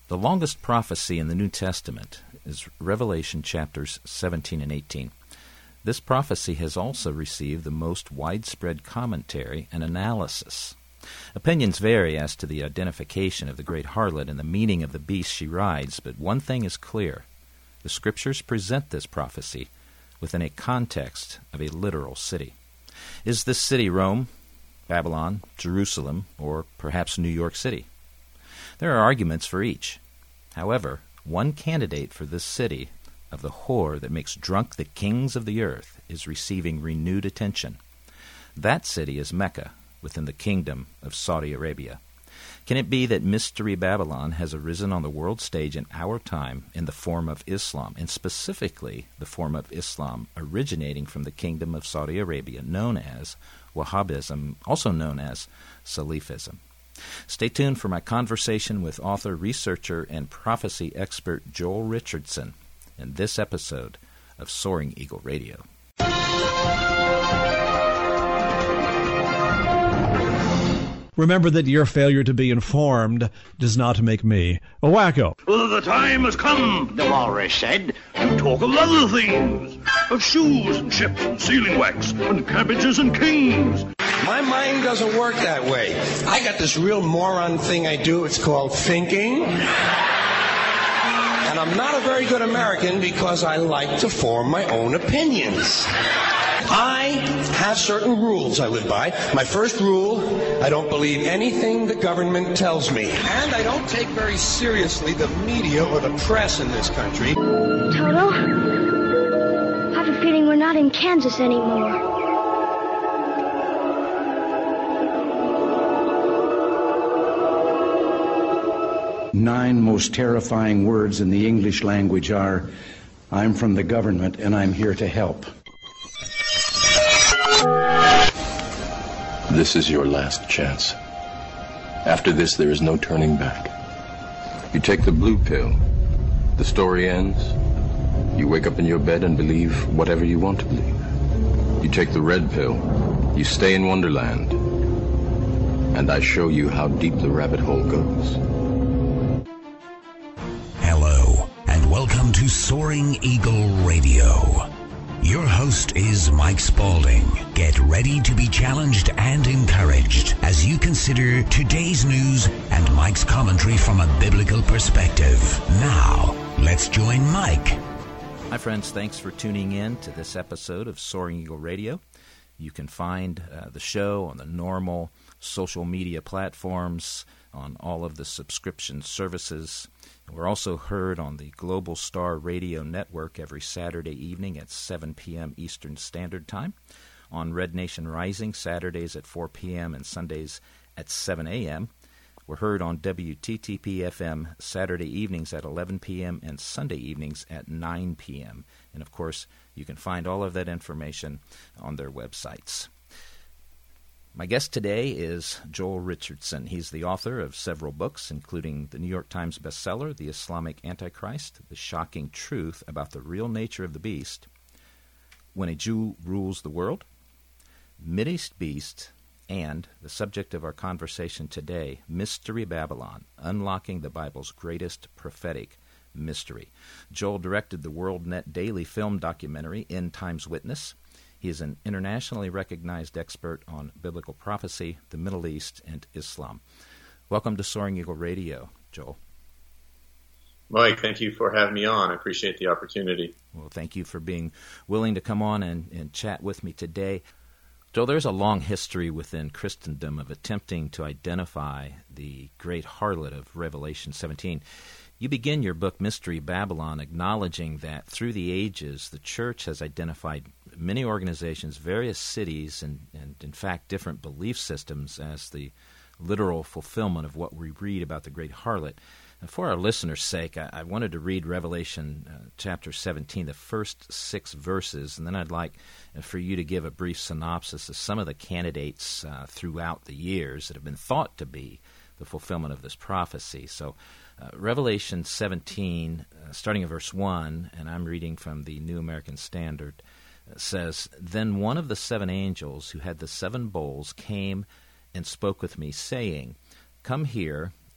The longest prophecy in the New Testament is Revelation chapters 17 and 18. This prophecy has also received the most widespread commentary and analysis. Opinions vary as to the identification of the great harlot and the meaning of the beast she rides, but one thing is clear. The Scriptures present this prophecy within a context of a literal city. Is this city Rome, Babylon, Jerusalem, or perhaps New York City? There are arguments for each. However, one candidate for this city of the whore that makes drunk the kings of the earth is receiving renewed attention. That city is Mecca, within the kingdom of Saudi Arabia. Can it be that Mystery Babylon has arisen on the world stage in our time in the form of Islam, and specifically the form of Islam originating from the kingdom of Saudi Arabia, known as Wahhabism, also known as Salafism? Stay tuned for my conversation with author, researcher, and prophecy expert Joel Richardson in this episode of Soaring Eagle Radio. Remember that your failure to be informed does not make me a wacko. Well, the time has come, the walrus said, to talk of other things. Of shoes and ships and sealing wax and cabbages and kings. My mind doesn't work that way. I got this real moron thing I do. It's called thinking. And I'm not a very good American because I like to form my own opinions. I have certain rules I live by. My first rule, I don't believe anything the government tells me. And I don't take very seriously the media or the press in this country. Toto, I have a feeling we're not in Kansas anymore. Nine most terrifying words in the English language are, I'm from the government and I'm here to help. This is your last chance. After this, there is no turning back. You take the blue pill. The story ends. You wake up in your bed and believe whatever you want to believe. You take the red pill. You stay in Wonderland. And I show you how deep the rabbit hole goes. Hello, and welcome to Soaring Eagle Radio. Your host is Mike Spaulding. Get ready to be challenged and encouraged as you consider today's news and Mike's commentary from a biblical perspective. Now, let's join Mike. Hi, friends. Thanks for tuning in to this episode of Soaring Eagle Radio. You can find the show on the normal social media platforms, on all of the subscription services. We're also heard on the Global Star Radio Network every Saturday evening at 7 p.m. Eastern Standard Time, on Red Nation Rising Saturdays at 4 p.m. and Sundays at 7 a.m. We're heard on WTTP-FM Saturday evenings at 11 p.m. and Sunday evenings at 9 p.m. And, of course, you can find all of that information on their websites. My guest today is Joel Richardson. He's the author of several books, including the New York Times bestseller, The Islamic Antichrist, The Shocking Truth About the Real Nature of the Beast, When a Jew Rules the World, Mideast Beast, and the subject of our conversation today, Mystery Babylon, Unlocking the Bible's Greatest Prophetic Mystery. Joel directed the WorldNet Daily film documentary, End Times Witness. He is an internationally recognized expert on biblical prophecy, the Middle East, and Islam. Welcome to Soaring Eagle Radio, Joel. Mike, thank you for having me on. I appreciate the opportunity. Well, thank you for being willing to come on and chat with me today. Joel, there's a long history within Christendom of attempting to identify the great harlot of Revelation 17. You begin your book, Mystery Babylon, acknowledging that through the ages, the church has identified many organizations, various cities, and in fact, different belief systems as the literal fulfillment of what we read about the great harlot. And for our listeners' sake, I wanted to read Revelation chapter 17, the first 6 verses, and then I'd like for you to give a brief synopsis of some of the candidates throughout the years that have been thought to be the fulfillment of this prophecy. So Revelation 17, starting at verse 1, and I'm reading from the New American Standard, says, Then one of the 7 angels who had the 7 bowls came and spoke with me, saying, Come here,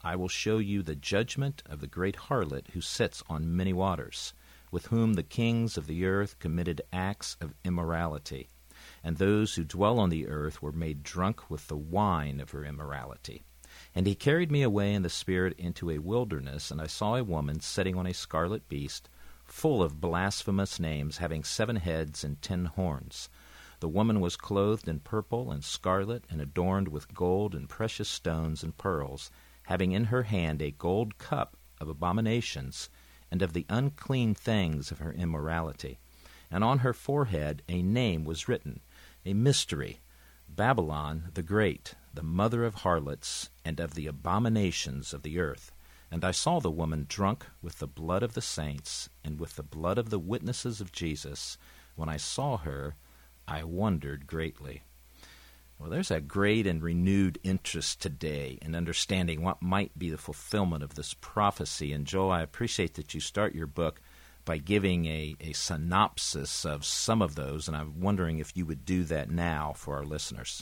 I will show you the judgment of the great harlot who sits on many waters, with whom the kings of the earth committed acts of immorality, and those who dwell on the earth were made drunk with the wine of her immorality. And he carried me away in the Spirit into a wilderness, and I saw a woman sitting on a scarlet beast, full of blasphemous names, having 7 heads and 10 horns. The woman was clothed in purple and scarlet, and adorned with gold and precious stones and pearls, having in her hand a gold cup of abominations, and of the unclean things of her immorality. And on her forehead a name was written, a mystery, Babylon the Great, the mother of harlots, and of the abominations of the earth. And I saw the woman drunk with the blood of the saints, and with the blood of the witnesses of Jesus. When I saw her, I wondered greatly. Well, there's a great and renewed interest today in understanding what might be the fulfillment of this prophecy. And Joel, I appreciate that you start your book by giving a synopsis of some of those, and I'm wondering if you would do that now for our listeners.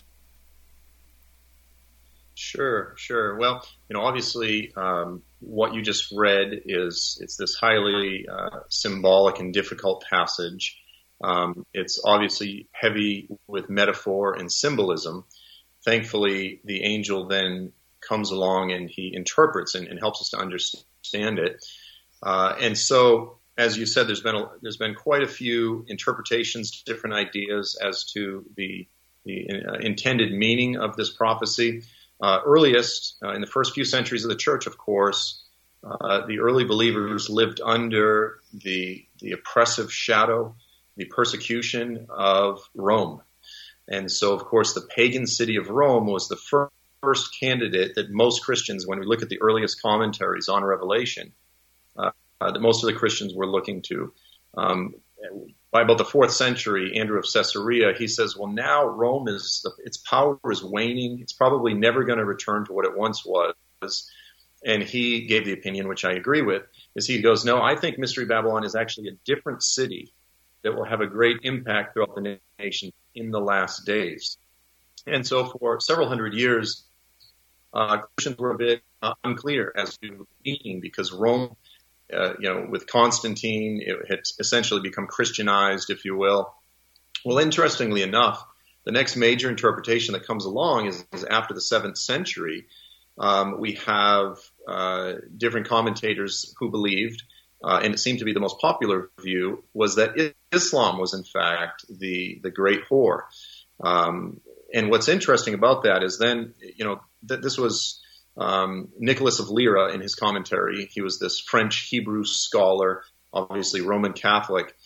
Sure. Well, obviously, what you just read it's this highly symbolic and difficult passage. It's obviously heavy with metaphor and symbolism. Thankfully, the angel then comes along and he interprets and helps us to understand it. And so, as you said, there's been quite a few interpretations, different ideas as to the intended meaning of this prophecy. Earliest, in the first few centuries of the church, of course, the early believers lived under the oppressive shadow, the persecution of Rome. And so, of course, the pagan city of Rome was the first candidate that most Christians, when we look at the earliest commentaries on Revelation, that most of the Christians were looking to. By about the 4th century, Andrew of Caesarea, he says, well, now Rome its power is waning. It's probably never going to return to what it once was. And he gave the opinion, which I agree with, is he goes, no, I think Mystery Babylon is actually a different city that will have a great impact throughout the nation in the last days. And so for several hundred years, Christians were a bit unclear as to meaning, because Rome, with Constantine, it had essentially become Christianized, if you will. Well, interestingly enough, the next major interpretation that comes along is after the 7th century. We have different commentators who believed, and it seemed to be the most popular view, was that Islam was in fact the great whore. And what's interesting about that is then, that this was Nicholas of Lyra in his commentary. He was this French Hebrew scholar, obviously Roman Catholic.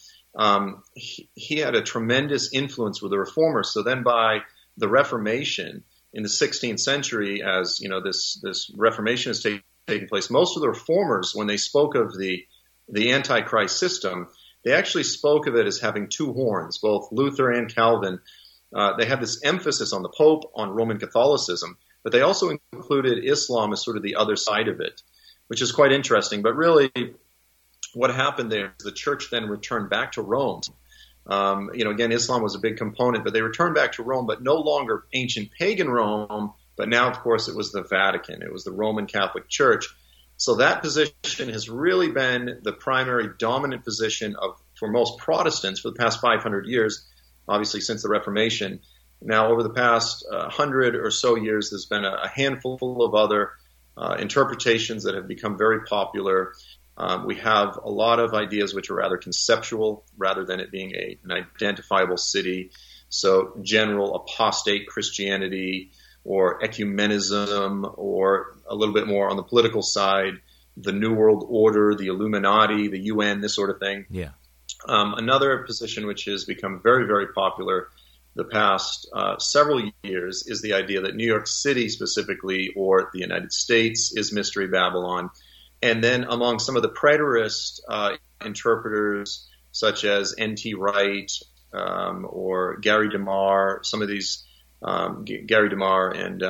He had a tremendous influence with the Reformers. So then by the Reformation in the 16th century, as this Reformation is taking place, most of the Reformers, when they spoke of the Antichrist system, they actually spoke of it as having 2 horns, both Luther and Calvin. They had this emphasis on the Pope, on Roman Catholicism, but they also included Islam as sort of the other side of it, which is quite interesting. But really, what happened there is the church then returned back to Rome. Again, Islam was a big component, but they returned back to Rome, but no longer ancient pagan Rome, but now, of course, it was the Vatican. It was the Roman Catholic Church. So that position has really been the primary dominant position for most Protestants for the past 500 years, obviously since the Reformation. Now, over the past 100 or so years, there's been a handful of other interpretations that have become very popular. We have a lot of ideas which are rather conceptual rather than it being an identifiable city. So general apostate Christianity or ecumenism, or a little bit more on the political side, the New World Order, the Illuminati, the UN, this sort of thing. Yeah. Another position which has become very, very popular the past several years is the idea that New York City specifically, or the United States, is Mystery Babylon. And then among some of the preterist interpreters, such as N.T. Wright or Gary DeMar, some of these, Gary DeMar and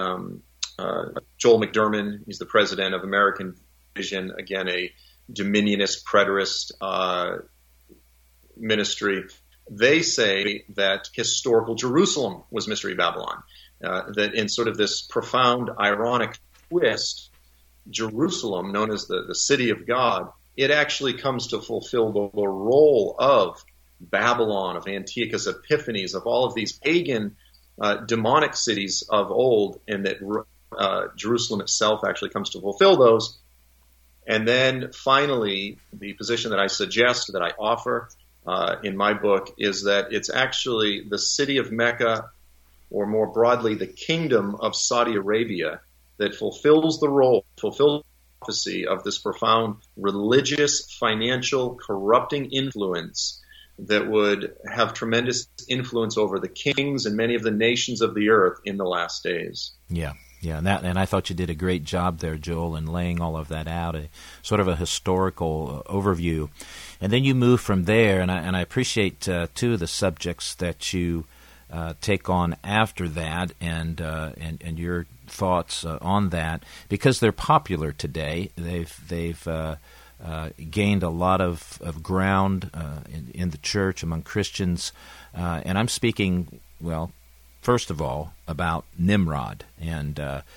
Joel McDermott, he's the president of American Vision, again, a dominionist, preterist ministry. They say that historical Jerusalem was Mystery Babylon, that in sort of this profound, ironic twist, Jerusalem, known as the city of God, it actually comes to fulfill the role of Babylon, of Antiochus Epiphanes, of all of these pagan, demonic cities of old, and that Jerusalem itself actually comes to fulfill those. And then finally, the position that I suggest, that I offer in my book, is that it's actually the city of Mecca, or more broadly, the kingdom of Saudi Arabia, that fulfills the role, fulfills the prophecy of this profound religious, financial, corrupting influence that would have tremendous influence over the kings and many of the nations of the earth in the last days. Yeah, and I thought you did a great job there, Joel, in laying all of that out, sort of a historical overview. And then you move from there, and I appreciate, too, the subjects that you take on after that, and your thoughts on that, because they're popular today. They've gained a lot of ground in the church among Christians, and I'm speaking, well, first of all, about Nimrod and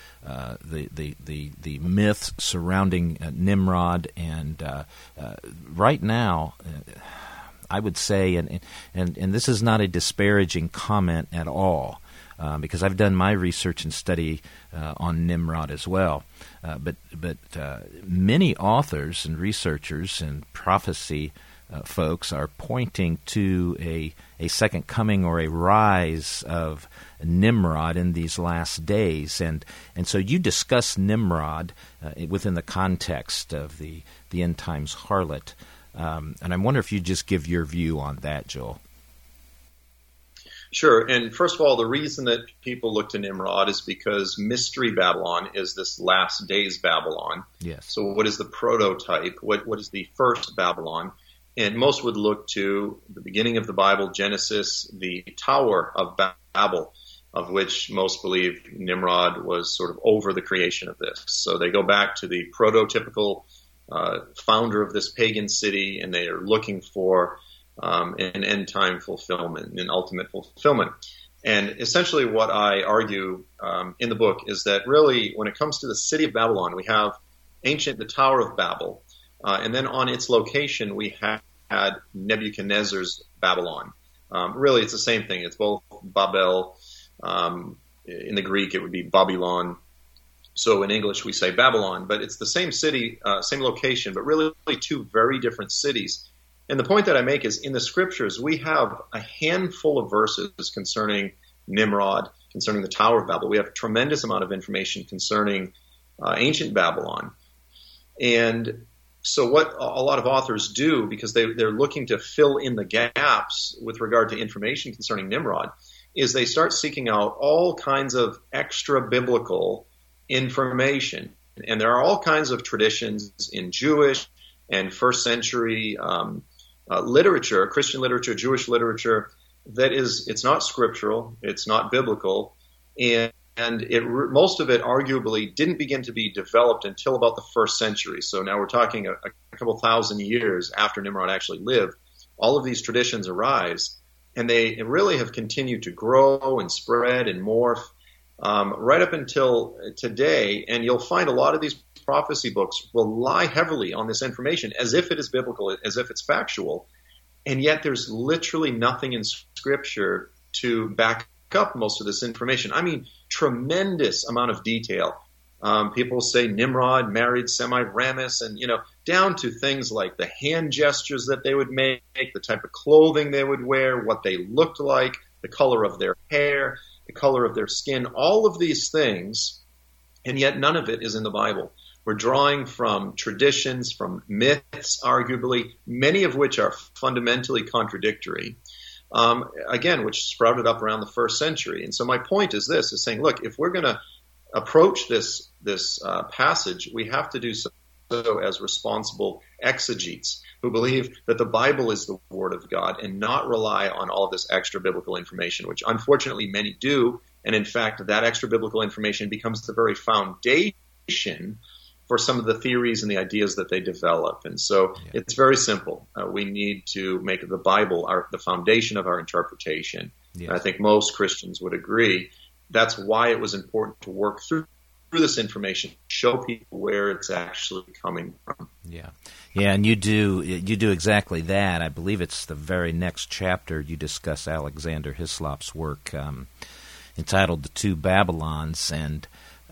the myths surrounding Nimrod, and right now, I would say, and this is not a disparaging comment at all, because I've done my research and study on Nimrod as well. But many authors and researchers and prophecy folks are pointing to a second coming or a rise of Nimrod in these last days. And so you discuss Nimrod within the context of the end times harlot. And I wonder if you just give your view on that, Joel. Sure. And first of all, the reason that people look to Nimrod is because Mystery Babylon is this last days Babylon. Yes. So what is the prototype? What is the first Babylon? And most would look to the beginning of the Bible, Genesis, the Tower of Babel, of which most believe Nimrod was sort of over the creation of this. So they go back to the prototypical founder of this pagan city, and they are looking for an end-time fulfillment, an ultimate fulfillment. And essentially what I argue in the book is that really when it comes to the city of Babylon, we have the Tower of Babel, and then on its location we had Nebuchadnezzar's Babylon. Really it's the same thing. It's both Babel. In the Greek it would be Babylon. So in English we say Babylon, but it's the same city, same location, but really two very different cities. And the point that I make is in the scriptures, we have a handful of verses concerning Nimrod, concerning the Tower of Babel. We have a tremendous amount of information concerning ancient Babylon. And so what a lot of authors do, because they're looking to fill in the gaps with regard to information concerning Nimrod, is they start seeking out all kinds of extra biblical information. And there are all kinds of traditions in Jewish and first century literature, Christian literature, Jewish literature, it's not scriptural, it's not biblical, and most of it arguably didn't begin to be developed until about the first century. So now we're talking a couple thousand years after Nimrod actually lived. All of these traditions arise, and they really have continued to grow and spread and morph right up until today. And you'll find a lot of these prophecy books rely heavily on this information as if it is biblical, as if it's factual, and yet there's literally nothing in Scripture to back up most of this information. I mean, tremendous amount of detail. People say Nimrod married Semiramis, and down to things like the hand gestures that they would make, the type of clothing they would wear, what they looked like, the color of their hair, the color of their skin, all of these things, and yet none of it is in the Bible. We're drawing from traditions, from myths, arguably, many of which are fundamentally contradictory, again, which sprouted up around the first century. And so my point is this, is saying, look, if we're going to approach this passage, we have to do so as responsible exegetes who believe that the Bible is the Word of God and not rely on all of this extra biblical information, which unfortunately many do. And in fact, that extra biblical information becomes the very foundation for some of the theories and the ideas that they develop. And so it's very simple. We need to make the Bible the foundation of our interpretation. Yes. I think most Christians would agree. That's why it was important to work through this information, show people where it's actually coming from. Yeah, and you do exactly that. I believe it's the very next chapter you discuss Alexander Hislop's work entitled "The Two Babylons," and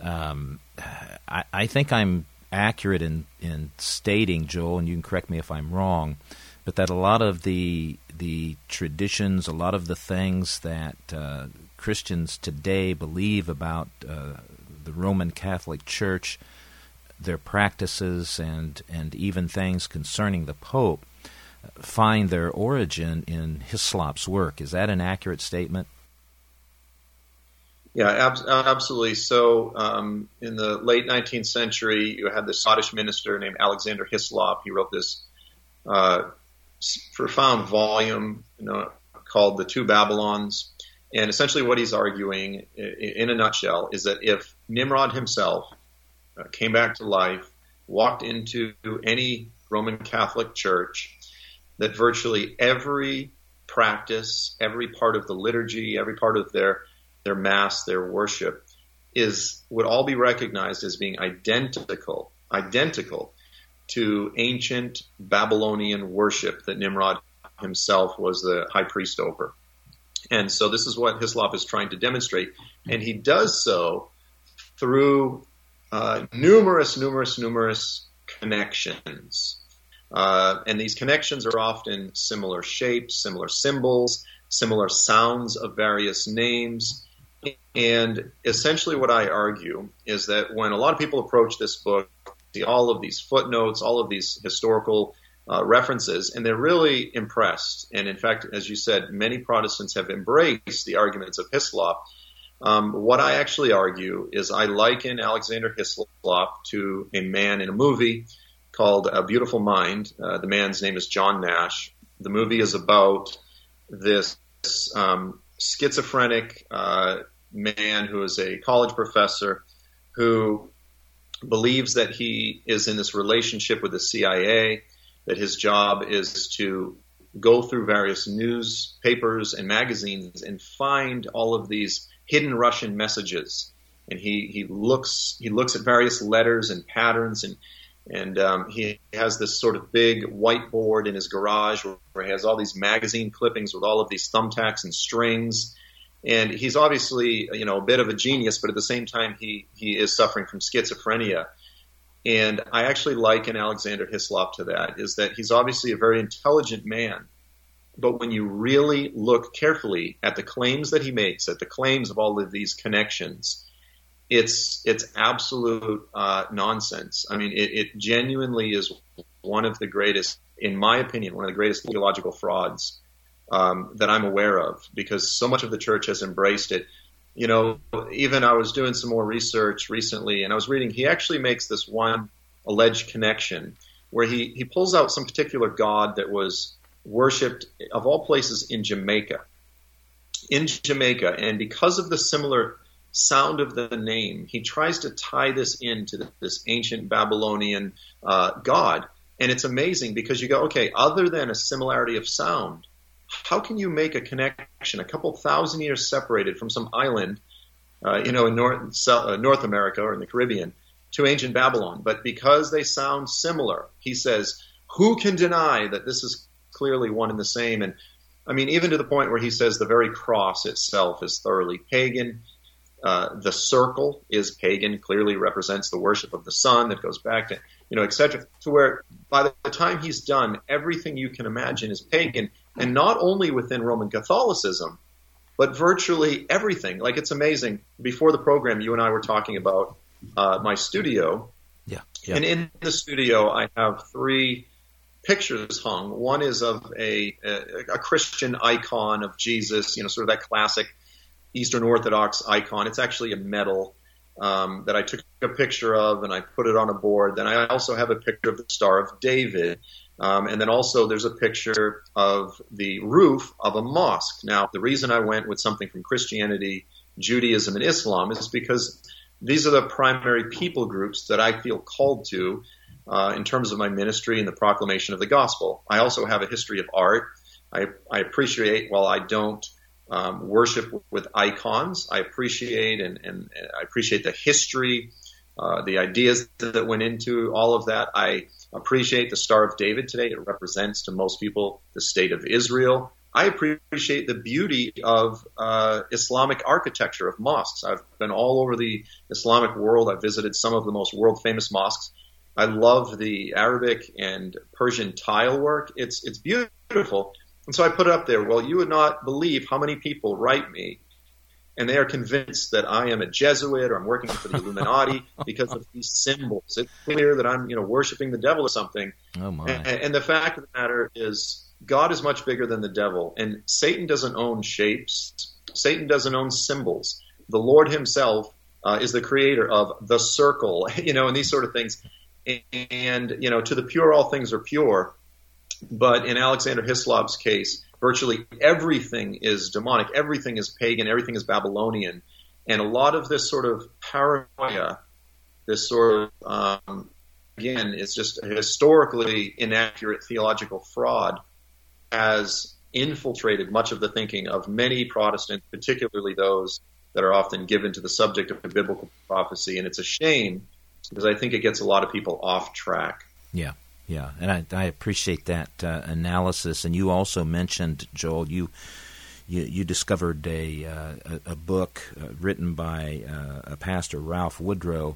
I think I'm accurate in stating, Joel, and you can correct me if I'm wrong, but that a lot of the traditions, a lot of the things that Christians today believe about the Roman Catholic Church, their practices, and even things concerning the Pope, find their origin in Hislop's work. Is that an accurate statement? Yeah, absolutely. So in the late 19th century, you had this Scottish minister named Alexander Hislop. He wrote this profound volume called The Two Babylons. And essentially what he's arguing, in a nutshell, is that if Nimrod himself came back to life, walked into any Roman Catholic church, that virtually every practice, every part of the liturgy, every part of their mass, their worship, would all be recognized as being identical to ancient Babylonian worship that Nimrod himself was the high priest over. And so this is what Hislop is trying to demonstrate. And he does so through numerous connections. And these connections are often similar shapes, similar symbols, similar sounds of various names. And essentially what I argue is that when a lot of people approach this book, see all of these footnotes, all of these historical references, and they're really impressed. And in fact, as you said, many Protestants have embraced the arguments of Hislop. What I actually argue is I liken Alexander Hislop to a man in a movie called A Beautiful Mind. The man's name is John Nash. The movie is about this schizophrenic man who is a college professor who believes that he is in this relationship with the CIA, that his job is to go through various newspapers and magazines and find all of these hidden Russian messages. And he looks at various letters and patterns, and he has this sort of big whiteboard in his garage where he has all these magazine clippings with all of these thumbtacks and strings. And he's obviously, a bit of a genius, but at the same time, he is suffering from schizophrenia. And I actually liken Alexander Hislop to that, is that he's obviously a very intelligent man. But when you really look carefully at the claims that he makes, at the claims of all of these connections, it's absolute nonsense. I mean, it genuinely is one of the greatest, in my opinion, one of the greatest theological frauds that I'm aware of, because so much of the church has embraced it. Even I was doing some more research recently, and I was reading, he actually makes this one alleged connection where he pulls out some particular god that was worshipped, of all places, in Jamaica. And because of the similar sound of the name, he tries to tie this into this ancient Babylonian god. And it's amazing because you go, okay, other than a similarity of sound, how can you make a connection a couple thousand years separated from some island, in North America or in the Caribbean, to ancient Babylon? But because they sound similar, he says, who can deny that this is clearly one and the same? And I mean, even to the point where he says the very cross itself is thoroughly pagan. The circle is pagan, clearly represents the worship of the sun that goes back to, etc. To where by the time he's done, everything you can imagine is pagan. And not only within Roman Catholicism, but virtually everything. Like, it's amazing. Before the program, you and I were talking about my studio. Yeah. And in the studio, I have 3 pictures hung. One is of a Christian icon of Jesus, sort of that classic Eastern Orthodox icon. It's actually a medal that I took a picture of, and I put it on a board. Then I also have a picture of the Star of David. And then also there's a picture of the roof of a mosque. Now, the reason I went with something from Christianity, Judaism, and Islam is because these are the primary people groups that I feel called to in terms of my ministry and the proclamation of the gospel. I also have a history of art. I appreciate, while I don't worship with icons, I appreciate and I appreciate the history the ideas that went into all of that. I appreciate the Star of David today. It represents to most people the state of Israel. I appreciate the beauty of Islamic architecture, of mosques. I've been all over the Islamic world. I've visited some of the most world-famous mosques. I love the Arabic and Persian tile work. It's beautiful. And so I put it up there. Well, you would not believe how many people write me, and they are convinced that I am a Jesuit or I'm working for the Illuminati because of these symbols. It's clear that I'm, worshiping the devil or something. Oh my! And the fact of the matter is, God is much bigger than the devil, and Satan doesn't own shapes. Satan doesn't own symbols. The Lord himself is the creator of the circle, and these sort of things. And, to the pure, all things are pure. But in Alexander Hislop's case, virtually everything is demonic, everything is pagan, everything is Babylonian. And a lot of this sort of paranoia, this sort of, again, is just a historically inaccurate theological fraud, has infiltrated much of the thinking of many Protestants, particularly those that are often given to the subject of biblical prophecy. And it's a shame because I think it gets a lot of people off track. Yeah. Yeah, and I appreciate that analysis. And you also mentioned, Joel, you discovered a book written by a pastor, Ralph Woodrow.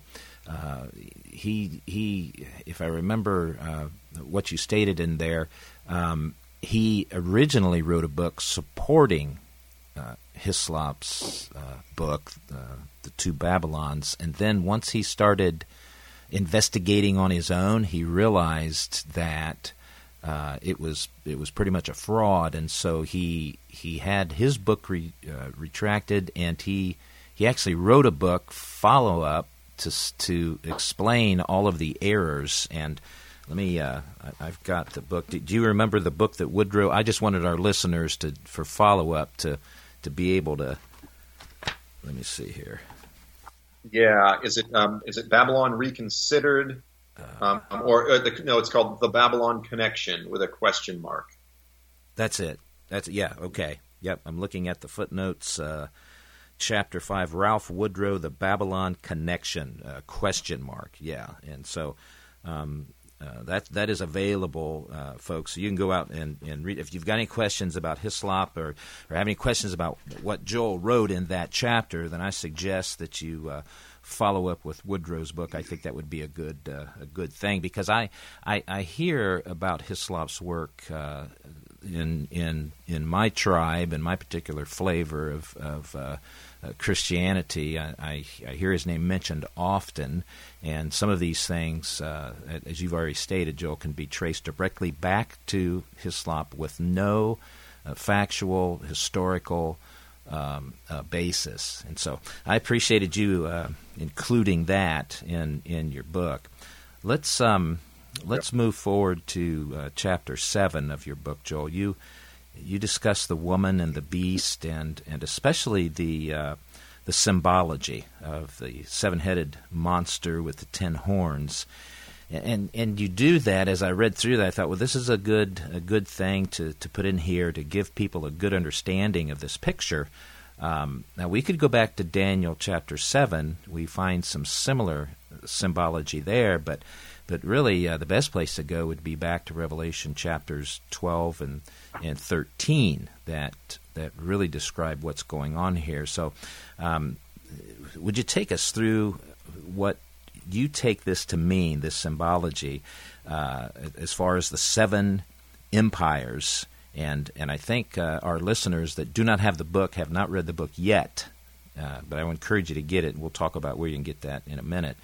He, if I remember what you stated in there, he originally wrote a book supporting Hislop's book, The Two Babylons, and then once he started investigating on his own, he realized that it was pretty much a fraud, and so he had his book retracted, and he actually wrote a book follow-up to explain all of the errors. And let me I've got the book. Do you remember the book that Woodrow? I just wanted our listeners for follow-up to be able to. Let me see here. Yeah, is it Babylon Reconsidered, no? It's called The Babylon Connection with a question mark. That's it. Okay. Yep. I'm looking at the footnotes. Chapter 5, Ralph Woodrow, The Babylon Connection, question mark. Yeah, and so that is available, folks. So you can go out and read. If you've got any questions about Hislop or have any questions about what Joel wrote in that chapter, then I suggest that you follow up with Woodrow's book. I think that would be a good thing, because I hear about Hislop's work in my tribe and my particular flavor of Christianity. I hear his name mentioned often, and some of these things, as you've already stated, Joel, can be traced directly back to Hislop with no factual, historical basis. And so I appreciated you including that in your book. Let's move forward to chapter 7 of your book, Joel. You discuss the woman and the beast, and especially the symbology of the 7-headed monster with the 10 horns, and you do that. As I read through that, I thought, well, this is a good thing to put in here to give people a good understanding of this picture. Now we could go back to Daniel chapter 7. We find some similar symbology there, but really, the best place to go would be back to Revelation chapters 12 and 13 that really describe what's going on here. So would you take us through what you take this to mean, this symbology, as far as the 7 empires? And I think our listeners that do not have the book have not read the book yet, but I would encourage you to get it, and we'll talk about where you can get that in a minute.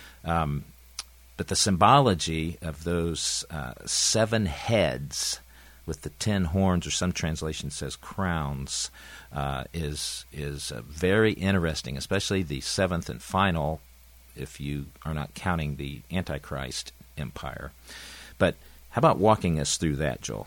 But the symbology of those 7 heads with the 10 horns, or some translation says crowns, is very interesting, especially the 7th and final, if you are not counting the Antichrist empire. But how about walking us through that, Joel?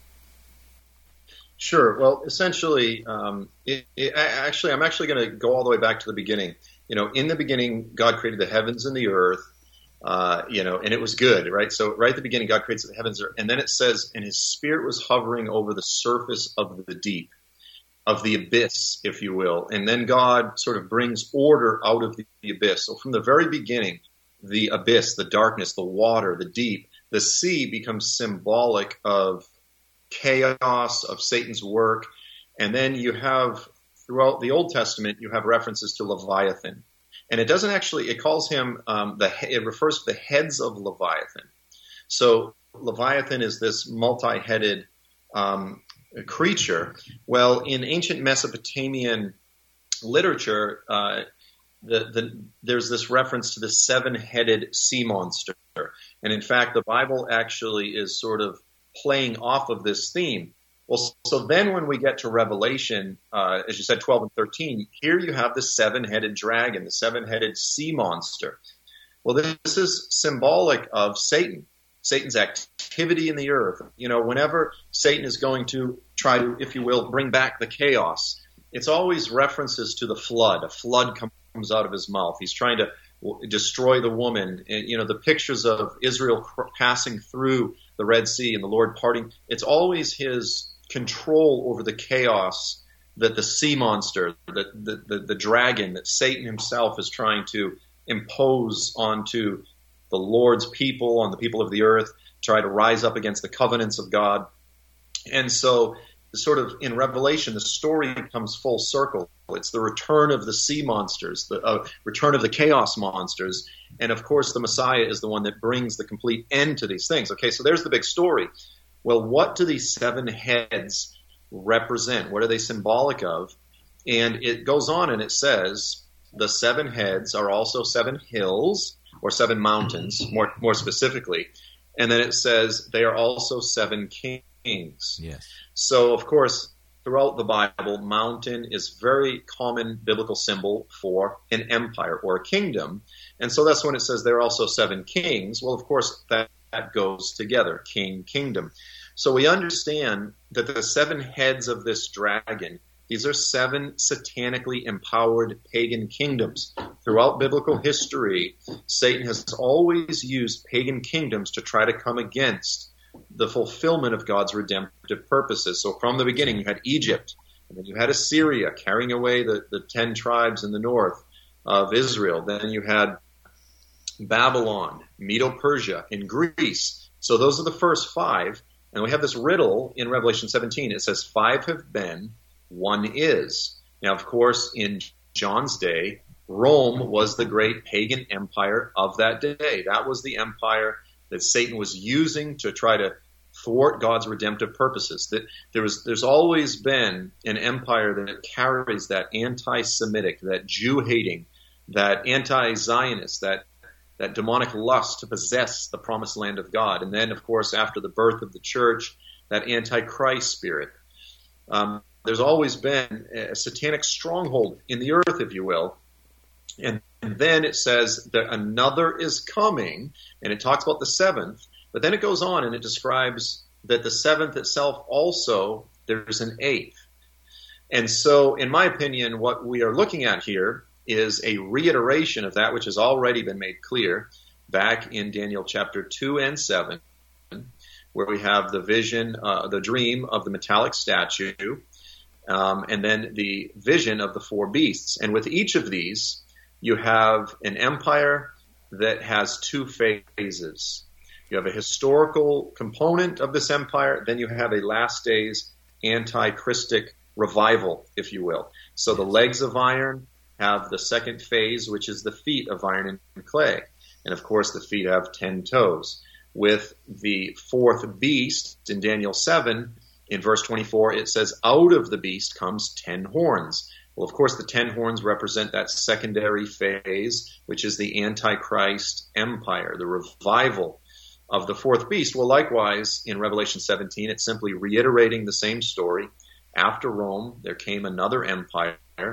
Sure. Well, essentially, I'm actually going to go all the way back to the beginning. In the beginning, God created the heavens and the earth. And it was good, right? So right at the beginning, God creates the heavens, and then it says, and his spirit was hovering over the surface of the deep. of the abyss, if you will. And then God sort of brings order out of the abyss. So from the very beginning, the abyss, the darkness, the water, the deep, the sea becomes symbolic of chaos, of Satan's work. And then you have, throughout the Old Testament, you have references to Leviathan. And it doesn't actually, it calls him, it refers to the heads of Leviathan. So Leviathan is this multi-headed creature. Well, in ancient Mesopotamian literature, there's this reference to the seven-headed sea monster. And in fact, the Bible actually is sort of playing off of this theme. Well, so then when we get to Revelation, as you said, 12 and 13, here you have the seven-headed dragon, the seven-headed sea monster. Well, this is symbolic of Satan, Satan's activity in the earth. You know, whenever Satan is going to try to, if you will, bring back the chaos, it's always references to the flood. A flood comes out of his mouth. He's trying to destroy the woman. And, you know, the pictures of Israel passing through the Red Sea and the Lord parting, it's always his control over the chaos that the sea monster, the dragon, that Satan himself is trying to impose onto the Lord's people, on the people of the earth, try to rise up against the covenants of God. And so sort of in Revelation, the story comes full circle. It's the return of the sea monsters, the return of the chaos monsters. And of course, the Messiah is the one that brings the complete end to these things. Okay, so there's the big story. Well, what do these seven heads represent? What are they symbolic of? And it goes on and it says, the seven heads are also seven hills, or seven mountains, more specifically. And then it says they are also seven kings. Yes. So, of course, throughout the Bible, mountain is very common biblical symbol for an empire or a kingdom. And so that's when it says there are also seven kings. Well, of course, that goes together, king, kingdom. So we understand that the seven heads of this dragon, these are seven satanically empowered pagan kingdoms. Throughout biblical history, Satan has always used pagan kingdoms to try to come against the fulfillment of God's redemptive purposes. So from the beginning, you had Egypt, and then you had Assyria carrying away the 10 tribes in the north of Israel. Then you had Babylon, Medo-Persia, and Greece. So those are the first 5. And we have this riddle in Revelation 17. It says 5 have been, 1 is. Now, of course, in John's day, Rome was the great pagan empire of that day. That was the empire that Satan was using to try to thwart God's redemptive purposes. That there's always been an empire that carries that anti-Semitic, that Jew-hating, that anti-Zionist, that demonic lust to possess the promised land of God. And then, of course, after the birth of the church, that antichrist spirit. There's always been a satanic stronghold in the earth, if you will. And then it says that another is coming, and it talks about the 7th, but then it goes on and it describes that the 7th itself also, there's an 8th. And so, in my opinion, what we are looking at here is a reiteration of that which has already been made clear back in Daniel chapter 2 and 7, where we have the vision, the dream of the metallic statue, and then the vision of the 4 beasts. And with each of these, you have an empire that has 2 phases. You have a historical component of this empire, then you have a last days anti-Christic revival, if you will. So the legs of iron have the second phase, which is the feet of iron and clay. And of course, the feet have 10 toes. With the 4th beast in Daniel 7, in verse 24, it says, out of the beast comes 10 horns. Well, of course, the 10 horns represent that secondary phase, which is the Antichrist empire, the revival of the 4th beast. Well, likewise, in Revelation 17, it's simply reiterating the same story. After Rome, there came another empire.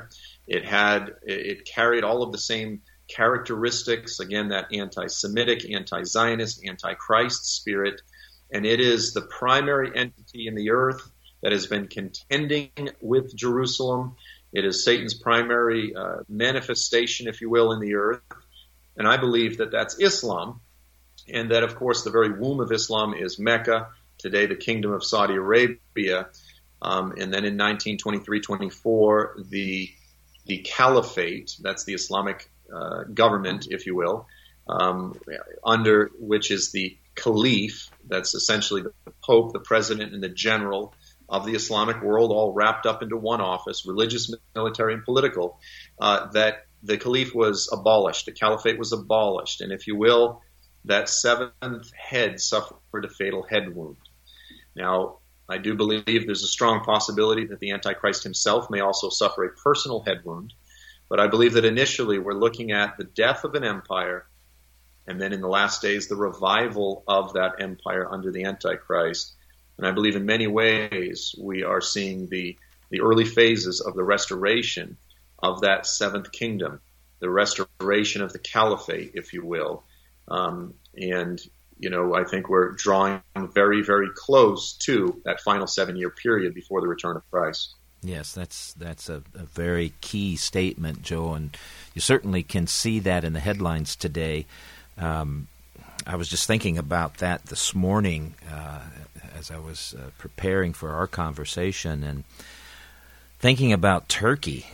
It carried all of the same characteristics, again, that anti-Semitic, anti-Zionist, anti-Christ spirit. And it is the primary entity in the earth that has been contending with Jerusalem. It is Satan's primary manifestation, if you will, in the earth. And I believe that that's Islam. And that, of course, the very womb of Islam is Mecca, today the kingdom of Saudi Arabia. And then in 1923-24, the caliphate, that's the Islamic government, if you will, under which is the caliph, that's essentially the pope, the president, and the general of the Islamic world, all wrapped up into one office, religious, military, and political, that the caliph was abolished, the caliphate was abolished, and if you will, that seventh head suffered a fatal head wound. Now, I do believe there's a strong possibility that the Antichrist himself may also suffer a personal head wound, but I believe that initially we're looking at the death of an empire, and then in the last days, the revival of that empire under the Antichrist. And I believe in many ways we are seeing the early phases of the restoration of that seventh kingdom, the restoration of the caliphate, if you will. And, you know, I think we're drawing very, very close to that final 7-year period before the return of Christ. Yes, that's a very key statement, Joe, and you certainly can see that in the headlines today. I was just thinking about that this morning as I was preparing for our conversation and thinking about Turkey,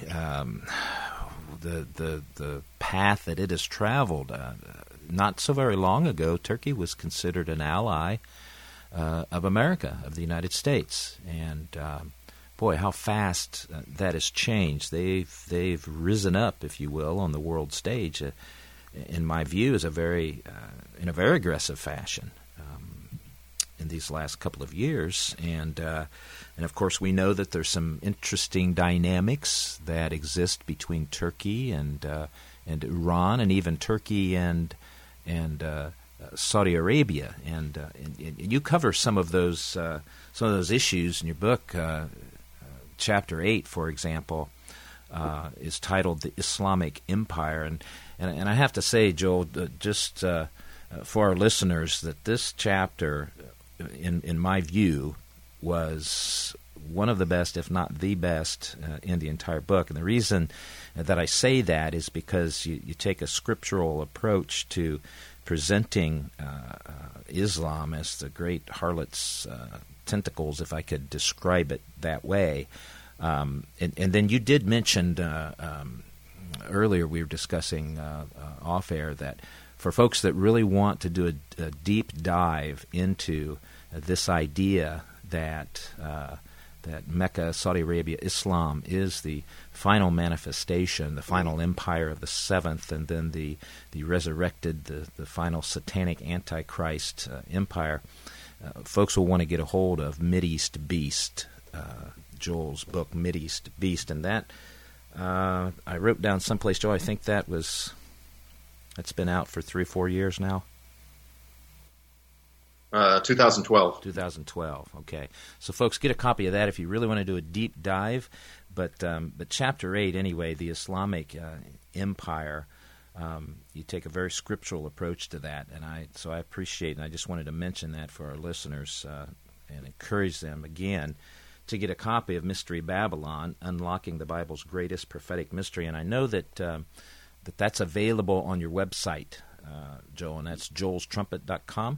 the path that it has traveled. Not so very long ago, Turkey was considered an ally of America, of the United States, and boy, how fast that has changed. They've risen up, if you will, on the world stage. In my view, in a very aggressive fashion in these last couple of years, and of course we know that there's some interesting dynamics that exist between Turkey and Iran, and even Turkey and Saudi Arabia, and you cover some of those issues in your book. Chapter 8, for example, is titled "The Islamic Empire," and I have to say, Joel, just for our listeners, that this chapter, in my view, was one of the best, if not the best, in the entire book. And the reason that I say that is because you take a scriptural approach to presenting Islam as the great harlot's tentacles, if I could describe it that way. And then you did mention earlier, we were discussing off-air, that for folks that really want to do a deep dive into this idea that Mecca, Saudi Arabia, Islam is the final manifestation, the final empire of the seventh, and then the resurrected, the final satanic Antichrist empire, folks will want to get a hold of Mideast Beast, Joel's book, Mideast Beast, and that I wrote down someplace, Joel, I think that's been out for 3 or 4 years now. 2012. 2012. Okay, so folks, get a copy of that if you really want to do a deep dive. But Chapter 8, anyway, the Islamic Empire. You take a very scriptural approach to that, and I appreciate, and I just wanted to mention that for our listeners and encourage them again to get a copy of Mystery Babylon, Unlocking the Bible's Greatest Prophetic Mystery. And I know that that's available on your website, Joel, and that's joelstrumpet.com.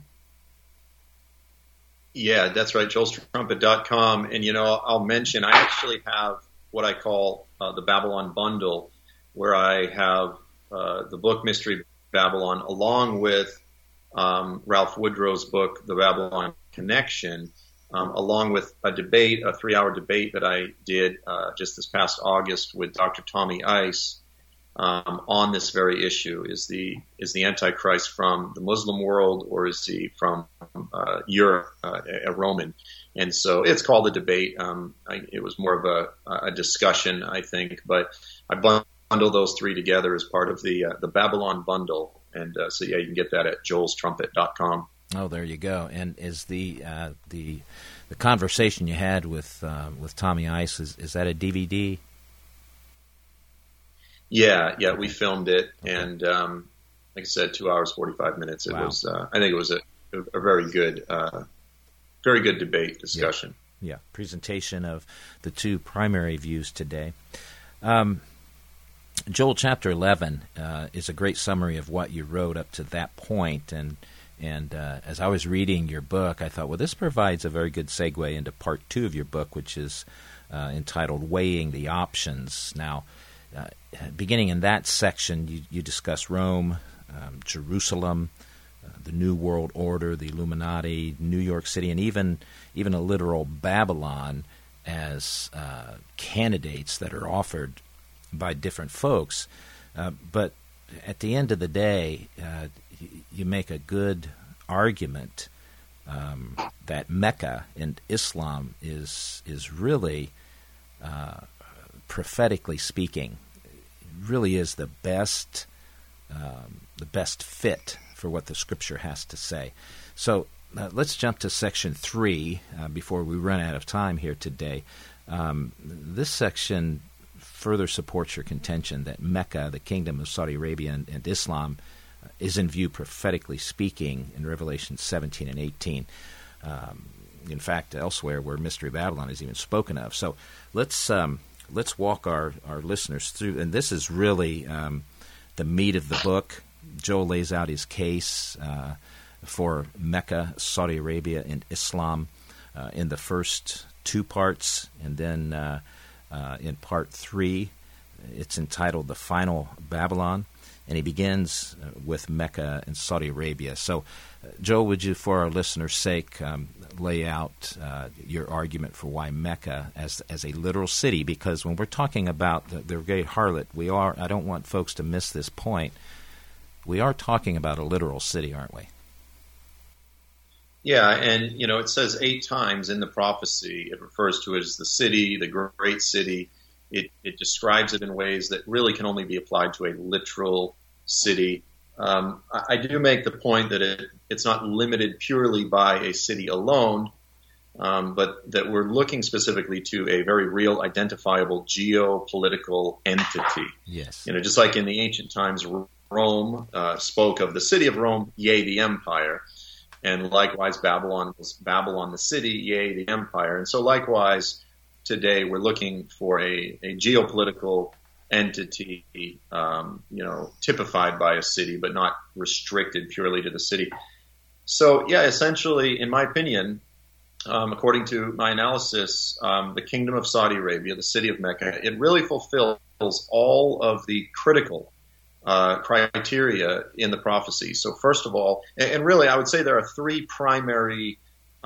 Yeah, that's right, joelstrumpet.com. And, you know, I'll mention, I actually have what I call the Babylon Bundle, where I have the book Mystery Babylon, along with Ralph Woodrow's book, The Babylon Connection, along with a 3-hour debate that I did just this past August with Dr. Tommy Ice on this very issue. Is the Antichrist from the Muslim world, or is he from Europe, a Roman? And so it's called a debate. It was more of a discussion, I think, but I bundle those three together as part of the Babylon Bundle. And so, yeah, you can get that at joelstrumpet.com. Oh, there you go. And is the conversation you had with Tommy Ice, is that a DVD? Yeah, we filmed it, and like I said, 2 hours 45 minutes. It was, I think, it was a very good debate discussion. Yeah, presentation of the two primary views today. Joel, chapter 11 is a great summary of what you wrote up to that point, and And as I was reading your book, I thought, well, this provides a very good segue into part 2 of your book, which is entitled Weighing the Options. Now, beginning in that section, you discuss Rome, Jerusalem, the New World Order, the Illuminati, New York City, and even a literal Babylon as candidates that are offered by different folks. But at the end of the day, you make a good argument that Mecca and Islam is really, prophetically speaking, really is the best fit for what the Scripture has to say. So let's jump to section 3 before we run out of time here today. This section further supports your contention that Mecca, the kingdom of Saudi Arabia and Islam, is in view prophetically speaking in Revelation 17 and 18. In fact, elsewhere where Mystery Babylon is even spoken of. So let's walk our listeners through, and this is really the meat of the book. Joel lays out his case for Mecca, Saudi Arabia, and Islam in the first 2 parts, and then in part 3, it's entitled The Final Babylon, and he begins with Mecca and Saudi Arabia. So, Joel, would you, for our listeners' sake, lay out your argument for why Mecca as a literal city? Because when we're talking about the great harlot, I don't want folks to miss this point. We are talking about a literal city, aren't we? Yeah, and it says 8 times in the prophecy it refers to it as the city, the great city. It describes it in ways that really can only be applied to a literal city. I do make the point that it's not limited purely by a city alone, but that we're looking specifically to a very real, identifiable geopolitical entity. Yes. Just like in the ancient times, Rome spoke of the city of Rome, yea, the empire. And likewise, Babylon was Babylon the city, yea, the empire. And so likewise, today we're looking for a geopolitical entity, typified by a city, but not restricted purely to the city. So, yeah, essentially, in my opinion, according to my analysis, the kingdom of Saudi Arabia, the city of Mecca, it really fulfills all of the critical criteria in the prophecy. So first of all, and really I would say there are 3 primary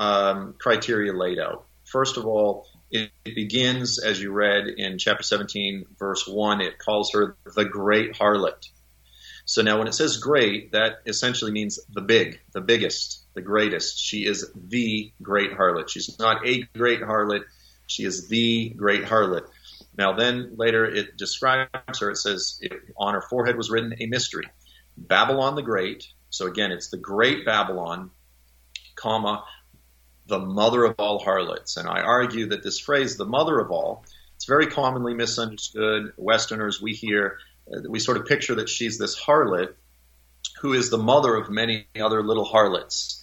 criteria laid out. First of all, it begins, as you read in chapter 17, verse 1, it calls her the great harlot. So now when it says great, that essentially means the biggest, the greatest. She is the great harlot. She's not a great harlot. She is the great harlot. Now then, later it describes her, it says, on her forehead was written a mystery. Babylon the Great, so again, it's the great Babylon, comma, the mother of all harlots. And I argue that this phrase, the mother of all, it's very commonly misunderstood. Westerners, we sort of picture that she's this harlot who is the mother of many other little harlots.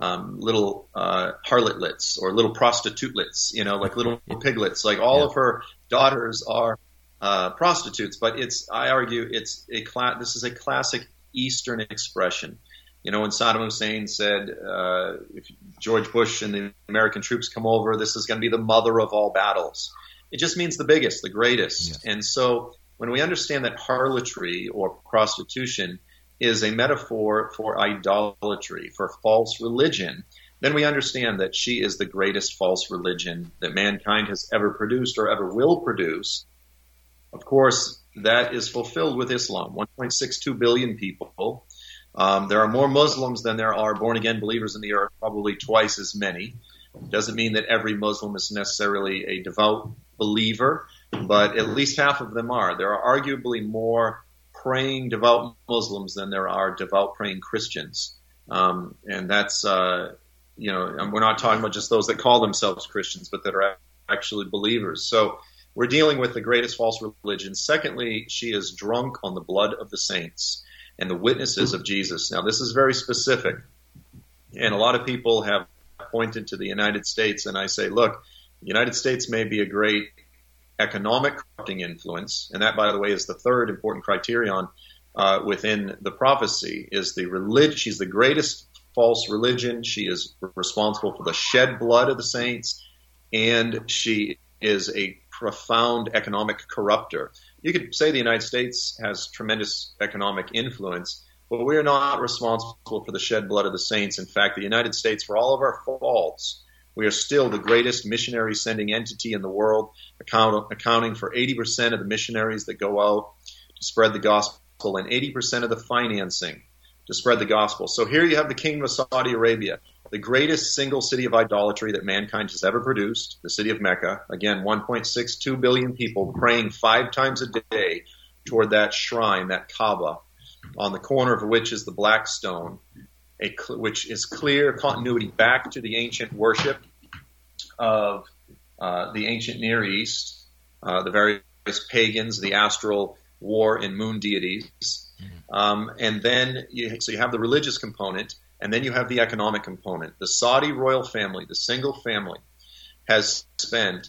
Little harlotlets or little prostitutelets, like little piglets. Like all of her daughters are prostitutes, but I argue this is a classic Eastern expression. When Saddam Hussein said, if George Bush and the American troops come over, this is going to be the mother of all battles. It just means the biggest, the greatest. Yes. And so when we understand that harlotry or prostitution is a metaphor for idolatry, for false religion, then we understand that she is the greatest false religion that mankind has ever produced or ever will produce. Of course, that is fulfilled with Islam. 1.62 billion people. There are more Muslims than there are born-again believers in the earth, probably twice as many. It doesn't mean that every Muslim is necessarily a devout believer, but at least half of them are. There are arguably more praying devout Muslims than there are devout praying Christians. And that's, we're not talking about just those that call themselves Christians, but that are actually believers. So we're dealing with the greatest false religion. Secondly, she is drunk on the blood of the saints and the witnesses of Jesus. Now, this is very specific. And a lot of people have pointed to the United States, and I say, look, the United States may be a great economic corrupting influence, and that, by the way, is the third important criterion within the prophecy, is the religion. She's the greatest false religion. She is responsible for the shed blood of the saints, and she is a profound economic corrupter. You could say the United States has tremendous economic influence, but we are not responsible for the shed blood of the saints. In fact, the United States, for all of our faults, we are still the greatest missionary sending entity in the world, accounting for 80% of the missionaries that go out to spread the gospel and 80% of the financing to spread the gospel. So here you have the Kingdom of Saudi Arabia, the greatest single city of idolatry that mankind has ever produced, the city of Mecca. Again, 1.62 billion people praying 5 times a day toward that shrine, that Kaaba, on the corner of which is the Black Stone, which is clear continuity back to the ancient worship of the ancient Near East, the various pagans, the astral war and moon deities. And then you have the religious component, and then you have the economic component. The Saudi royal family, the single family, has spent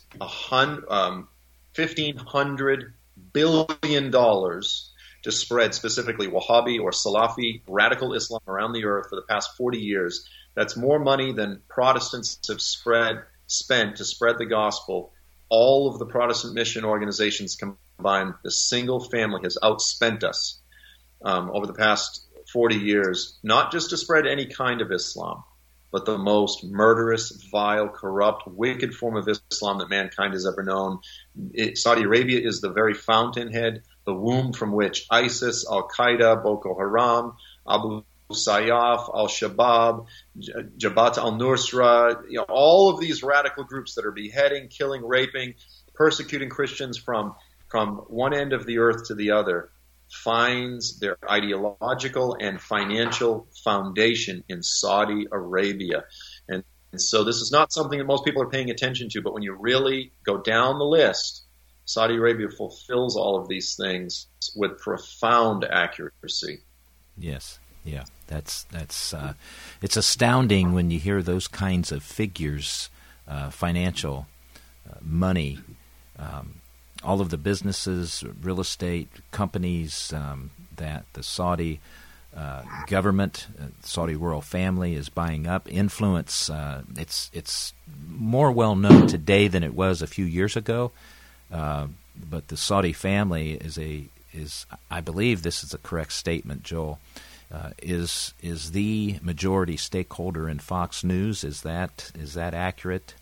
$1,500 billion to spread specifically Wahhabi or Salafi radical Islam around the earth for the past 40 years. That's more money than Protestants have spent to spread the gospel. All of the Protestant mission organizations combined, the single family has outspent us over the past 40 years, not just to spread any kind of Islam, but the most murderous, vile, corrupt, wicked form of Islam that mankind has ever known. Saudi Arabia is the very fountainhead, the womb from which ISIS, Al-Qaeda, Boko Haram, Abu Sayyaf, Al-Shabaab, Jabhat al-Nusra, all of these radical groups that are beheading, killing, raping, persecuting Christians from one end of the earth to the other, finds their ideological and financial foundation in Saudi Arabia. And so this is not something that most people are paying attention to, but when you really go down the list, Saudi Arabia fulfills all of these things with profound accuracy. Yes, yeah, that's it's astounding when you hear those kinds of figures, financial, money, all of the businesses, real estate companies that the Saudi government, Saudi royal family is buying up, influence. It's more well known today than it was a few years ago. But the Saudi family is I believe this is a correct statement, Joel, is the majority stakeholder in Fox News. Is that accurate?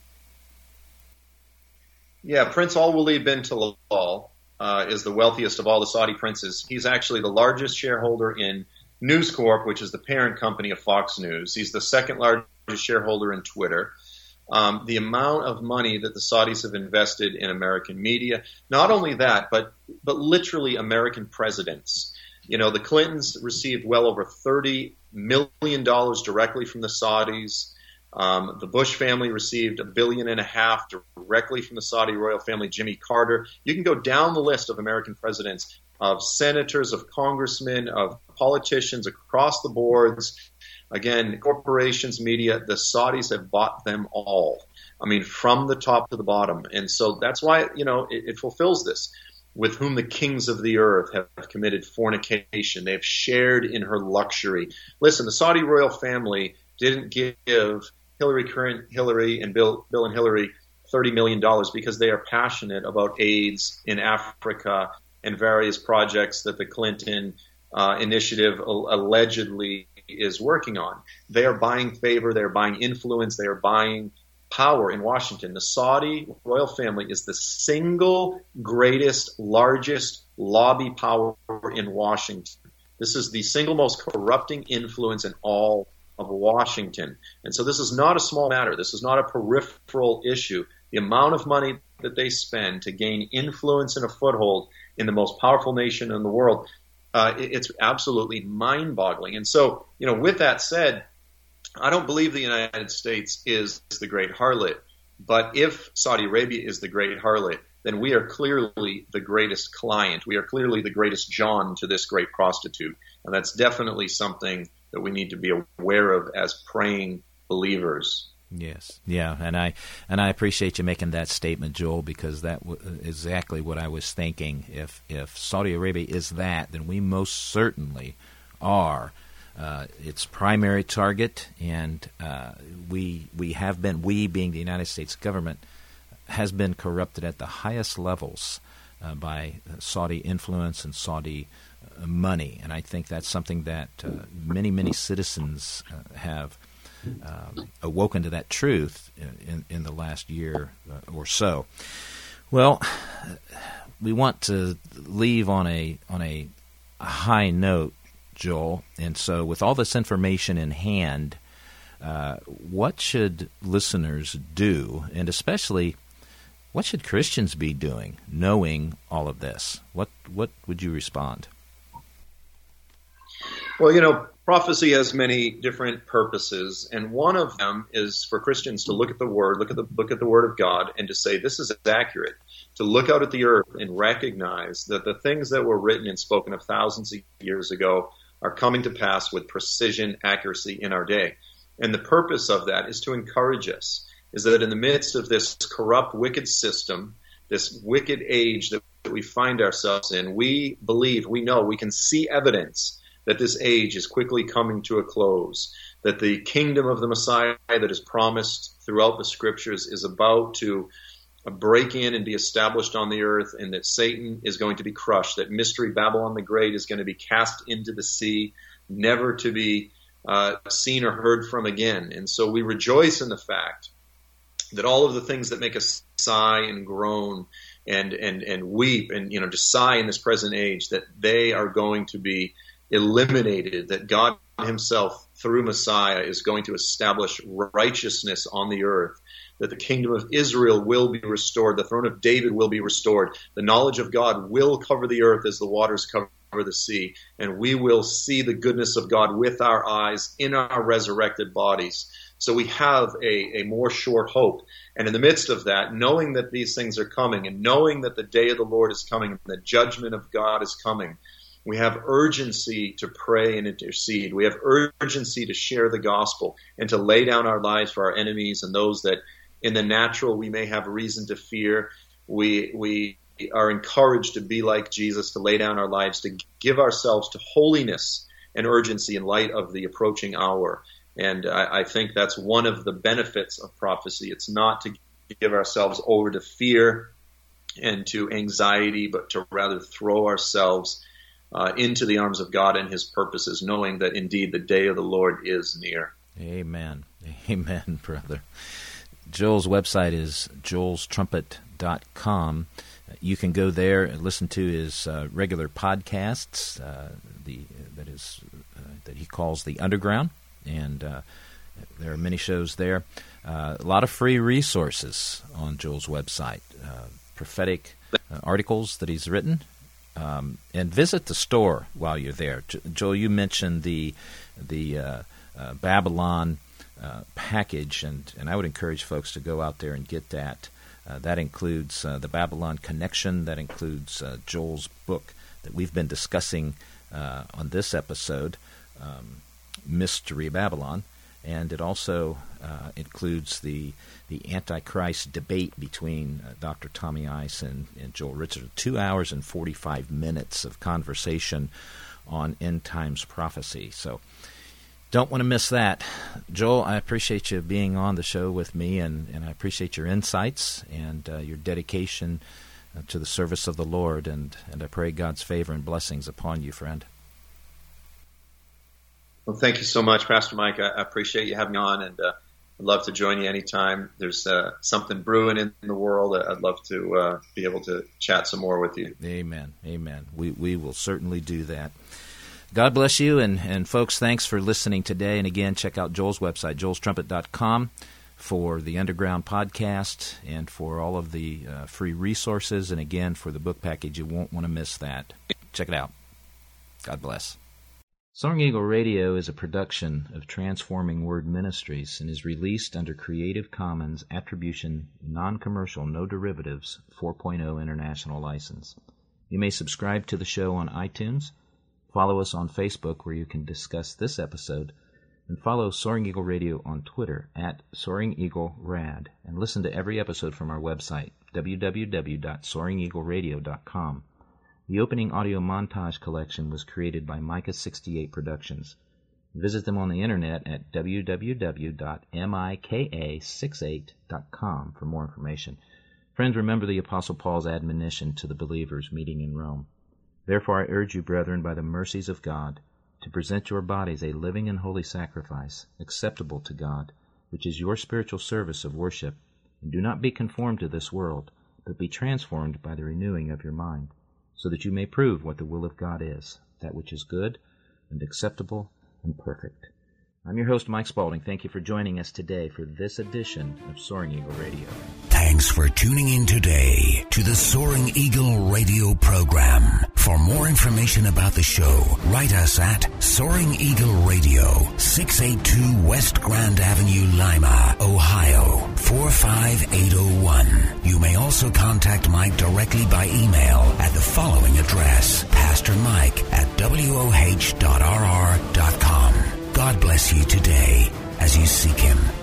Yeah, Prince Al-Walid bin Talal is the wealthiest of all the Saudi princes. He's actually the largest shareholder in News Corp, which is the parent company of Fox News. He's the second largest shareholder in Twitter. The amount of money that the Saudis have invested in American media, not only that, but literally American presidents. The Clintons received well over $30 million directly from the Saudis. The Bush family received $1.5 billion directly from the Saudi royal family. Jimmy Carter. You can go down the list of American presidents, of senators, of congressmen, of politicians across the boards. Again, corporations, media, the Saudis have bought them all. I mean, from the top to the bottom. And so that's why, it fulfills this. With whom the kings of the earth have committed fornication. They have shared in her luxury. Listen, the Saudi royal family didn't give Hillary and Bill and Hillary $30 million because they are passionate about AIDS in Africa and various projects that the Clinton initiative allegedly is working on. They are buying favor, they are buying influence, they are buying power in Washington. The Saudi royal family is the single greatest, largest lobby power in Washington. This is the single most corrupting influence in all of Washington. And so this is not a small matter. This is not a peripheral issue. The amount of money that they spend to gain influence and a foothold in the most powerful nation in the world, it's absolutely mind-boggling. And so, with that said, I don't believe the United States is the great harlot. But if Saudi Arabia is the great harlot, then we are clearly the greatest client. We are clearly the greatest John to this great prostitute. And that's definitely something that we need to be aware of as praying believers. Yes, yeah, and I appreciate you making that statement, Joel, because that is exactly what I was thinking. If Saudi Arabia is that, then we most certainly are its primary target, and we being the United States government, has been corrupted at the highest levels by Saudi influence and Saudi money. And I think that's something that many citizens have awoken to that truth in the last year or so. Well, we want to leave on a high note, Joel, and so with all this information in hand, what should listeners do, and especially what should Christians be doing, knowing all of this? What would you respond? Well, prophecy has many different purposes, and one of them is for Christians to look at the Word, look at the Word of God, and to say this is accurate. To look out at the earth and recognize that the things that were written and spoken of thousands of years ago are coming to pass with precision, accuracy in our day. And the purpose of that is to encourage us, is that in the midst of this corrupt, wicked system, this wicked age that we find ourselves in, we believe, we know, we can see evidence that this age is quickly coming to a close, that the kingdom of the Messiah that is promised throughout the Scriptures is about to break in and be established on the earth, and that Satan is going to be crushed, that Mystery Babylon the Great is going to be cast into the sea, never to be seen or heard from again. And so we rejoice in the fact that all of the things that make us sigh and groan and weep and just sigh in this present age, that they are going to be eliminated, that God himself through Messiah is going to establish righteousness on the earth, that the kingdom of Israel will be restored, the throne of David will be restored, the knowledge of God will cover the earth as the waters cover the sea, and we will see the goodness of God with our eyes in our resurrected bodies. So we have a more sure hope. And in the midst of that, knowing that these things are coming, and knowing that the day of the Lord is coming, and the judgment of God is coming, we have urgency to pray and intercede. We have urgency to share the gospel and to lay down our lives for our enemies and those that in the natural we may have reason to fear. We are encouraged to be like Jesus, to lay down our lives, to give ourselves to holiness and urgency in light of the approaching hour. And I think that's one of the benefits of prophecy. It's not to give ourselves over to fear and to anxiety, but to rather throw ourselves into the arms of God and his purposes, knowing that indeed the day of the Lord is near. Amen. Amen, brother. Joel's website is joelstrumpet.com. You can go there and listen to his regular podcasts that he calls The Underground, and there are many shows there. A lot of free resources on Joel's website, prophetic articles that he's written. And visit the store while you're there. Joel, you mentioned the Babylon package, and I would encourage folks to go out there and get that. That includes the Babylon Connection. That includes Joel's book that we've been discussing on this episode, Mystery Babylon. And it also includes the Antichrist debate between Dr. Tommy Ice and Joel Richardson. 2 hours and 45 minutes of conversation on end times prophecy. So don't want to miss that. Joel, I appreciate you being on the show with me, and I appreciate your insights and your dedication to the service of the Lord, and I pray God's favor and blessings upon you, friend. Well, thank you so much, Pastor Mike. I appreciate you having me on, and I'd love to join you anytime. There's something brewing in the world. I'd love to be able to chat some more with you. Amen. Amen. We will certainly do that. God bless you, and folks, thanks for listening today. And again, check out Joel's website, joelstrumpet.com, for the Underground podcast and for all of the free resources. And again, for the book package, you won't want to miss that. Check it out. God bless. Soaring Eagle Radio is a production of Transforming Word Ministries and is released under Creative Commons Attribution, Non-Commercial, No Derivatives 4.0 International License. You may subscribe to the show on iTunes, follow us on Facebook where you can discuss this episode, and follow Soaring Eagle Radio on Twitter at Soaring Eagle Rad, and listen to every episode from our website, www.soaringeagleradio.com. The opening audio montage collection was created by Micah 68 Productions. Visit them on the internet at www.mika68.com for more information. Friends, remember the Apostle Paul's admonition to the believers meeting in Rome. Therefore I urge you, brethren, by the mercies of God, to present your bodies a living and holy sacrifice, acceptable to God, which is your spiritual service of worship. And do not be conformed to this world, but be transformed by the renewing of your mind, so that you may prove what the will of God is, that which is good and acceptable and perfect. I'm your host, Mike Spaulding. Thank you for joining us today for this edition of Soaring Eagle Radio. Thanks for tuning in today to the Soaring Eagle Radio program. For more information about the show, write us at Soaring Eagle Radio, 682 West Grand Avenue, Lima, Ohio, 45801. You may also contact Mike directly by email at the following address, pastormike@woh.rr.com. God bless you today as you seek Him.